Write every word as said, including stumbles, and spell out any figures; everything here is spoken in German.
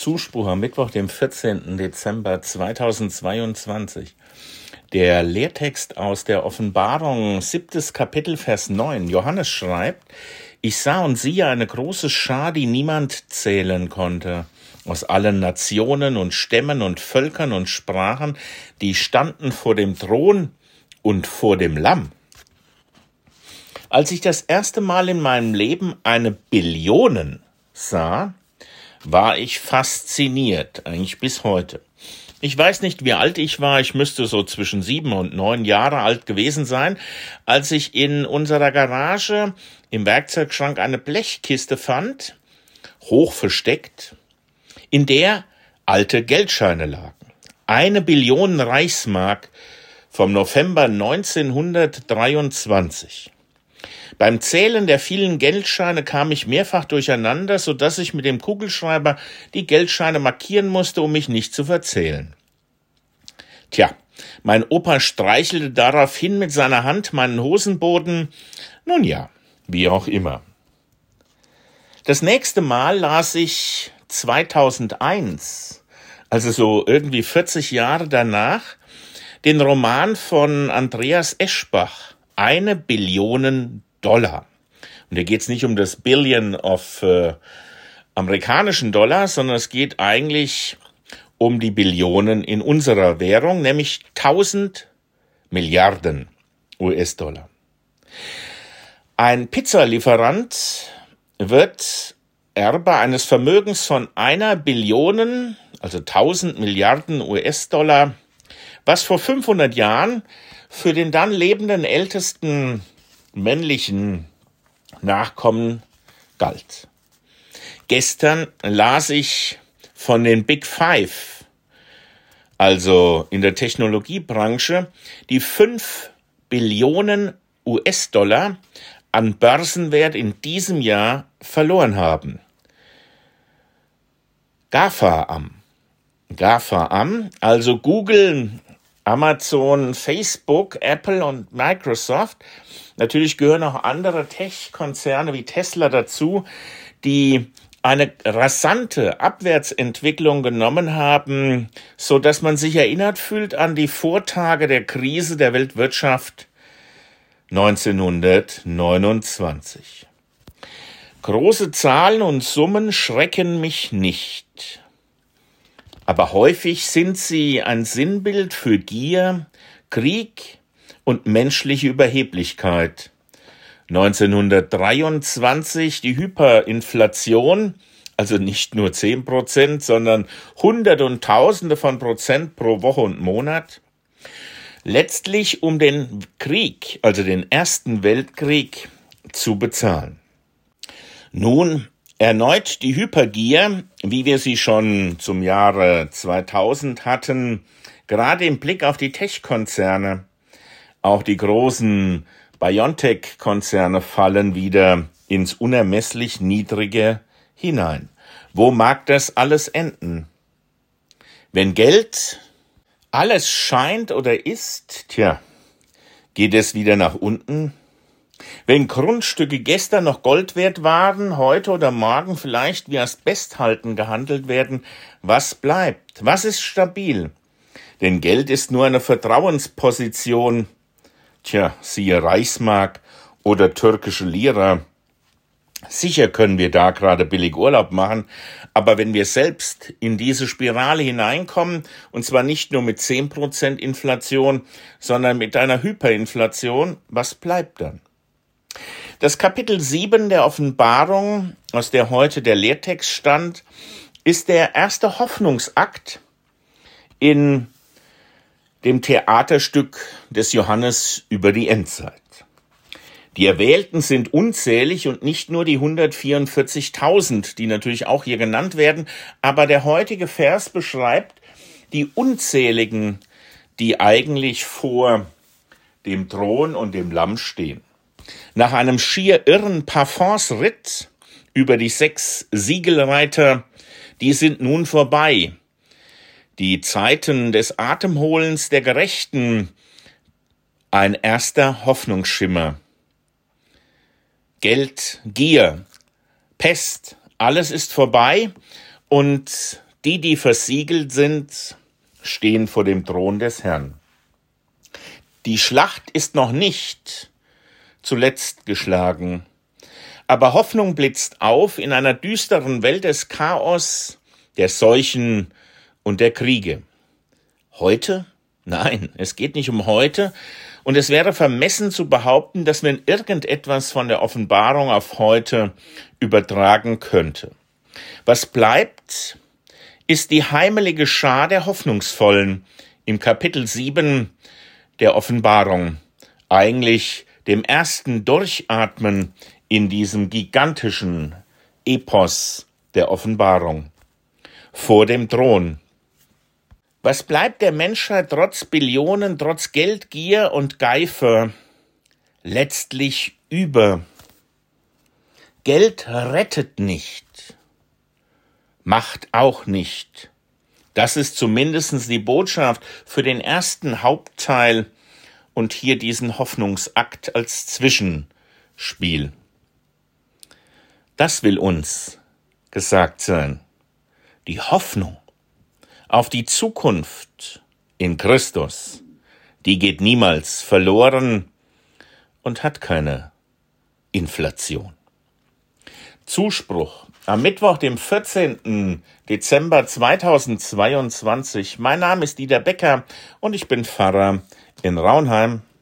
Zuspruch am Mittwoch, dem vierzehnten Dezember zweitausendzweiundzwanzig. Der Lehrtext aus der Offenbarung, siebtes Kapitel, Vers neun. Johannes schreibt: Ich sah und siehe eine große Schar, die niemand zählen konnte, aus allen Nationen und Stämmen und Völkern und Sprachen, die standen vor dem Thron und vor dem Lamm. Als ich das erste Mal in meinem Leben eine Billion sah, war ich fasziniert, eigentlich bis heute. Ich weiß nicht, wie alt ich war, ich müsste so zwischen sieben und neun Jahre alt gewesen sein, als ich in unserer Garage im Werkzeugschrank eine Blechkiste fand, hoch versteckt, in der alte Geldscheine lagen. Eine Billion Reichsmark vom November neunzehnhundertdreiundzwanzig. Beim Zählen der vielen Geldscheine kam ich mehrfach durcheinander, so dass ich mit dem Kugelschreiber die Geldscheine markieren musste, um mich nicht zu verzählen. Tja, mein Opa streichelte daraufhin mit seiner Hand meinen Hosenboden. Nun ja, wie auch immer. Das nächste Mal las ich zweitausendeins, also so irgendwie vierzig Jahre danach, den Roman von Andreas Eschbach, Eine Billion Dollar. Und da geht es nicht um das Billion of äh, amerikanischen Dollar, sondern es geht eigentlich um die Billionen in unserer Währung, nämlich tausend Milliarden U S-Dollar. Ein Pizzalieferant wird Erbe eines Vermögens von einer Billion, also tausend Milliarden U S-Dollar, was vor fünfhundert Jahren für den dann lebenden ältesten männlichen Nachkommen galt. Gestern las ich von den Big Five, also in der Technologiebranche, die fünf Billionen U S-Dollar an Börsenwert in diesem Jahr verloren haben. GAFAM. GAFAM, also Google, Amazon, Facebook, Apple und Microsoft. Natürlich gehören auch andere Tech-Konzerne wie Tesla dazu, die eine rasante Abwärtsentwicklung genommen haben, so dass man sich erinnert fühlt an die Vortage der Krise der Weltwirtschaft neunzehnhundertneunundzwanzig. Große Zahlen und Summen schrecken mich nicht. Aber häufig sind sie ein Sinnbild für Gier, Krieg und menschliche Überheblichkeit. neunzehnhundertdreiundzwanzig die Hyperinflation, also nicht nur zehn Prozent, sondern Hunderte und Tausende von Prozent pro Woche und Monat. Letztlich um den Krieg, also den Ersten Weltkrieg, zu bezahlen. Nun erneut die Hypergier, wie wir sie schon zum Jahre zweitausend hatten, gerade im Blick auf die Tech-Konzerne. Auch die großen BioNTech-Konzerne fallen wieder ins unermesslich Niedrige hinein. Wo mag das alles enden? Wenn Geld alles scheint oder ist, tja, geht es wieder nach unten? Wenn Grundstücke gestern noch Gold wert waren, heute oder morgen vielleicht wie Asbesthalten gehandelt werden, was bleibt? Was ist stabil? Denn Geld ist nur eine Vertrauensposition. Tja, siehe Reichsmark oder türkische Lira. Sicher können wir da gerade billig Urlaub machen, aber wenn wir selbst in diese Spirale hineinkommen, und zwar nicht nur mit zehn Prozent Inflation, sondern mit einer Hyperinflation, was bleibt dann? Das Kapitel sieben der Offenbarung, aus der heute der Lehrtext stand, ist der erste Hoffnungsakt in dem Theaterstück des Johannes über die Endzeit. Die Erwählten sind unzählig und nicht nur die hundertvierundvierzigtausend, die natürlich auch hier genannt werden, aber der heutige Vers beschreibt die Unzähligen, die eigentlich vor dem Thron und dem Lamm stehen. Nach einem schier irren Parforce-Ritt über die sechs Siegelreiter, die sind nun vorbei. Die Zeiten des Atemholens der Gerechten, ein erster Hoffnungsschimmer. Geld, Gier, Pest, alles ist vorbei und Die, die versiegelt sind, stehen vor dem Thron des Herrn. Die Schlacht ist noch nicht zuletzt geschlagen, aber Hoffnung blitzt auf in einer düsteren Welt des Chaos, der Seuchen und der Kriege. Heute? Nein, es geht nicht um heute, und es wäre vermessen zu behaupten, dass man irgendetwas von der Offenbarung auf heute übertragen könnte. Was bleibt, ist die heimelige Schar der Hoffnungsvollen im Kapitel sieben der Offenbarung, eigentlich dem ersten Durchatmen in diesem gigantischen Epos der Offenbarung. Vor dem Thron. Was bleibt der Menschheit trotz Billionen, trotz Geldgier und Geifer letztlich über? Geld rettet nicht, Macht auch nicht. Das ist zumindest die Botschaft für den ersten Hauptteil und hier diesen Hoffnungsakt als Zwischenspiel. Das will uns gesagt sein. Die Hoffnung auf die Zukunft in Christus, die geht niemals verloren und hat keine Inflation. Zuspruch am Mittwoch, dem vierzehnten Dezember zweitausendzweiundzwanzig. Mein Name ist Dieter Becker und ich bin Pfarrer in Raunheim.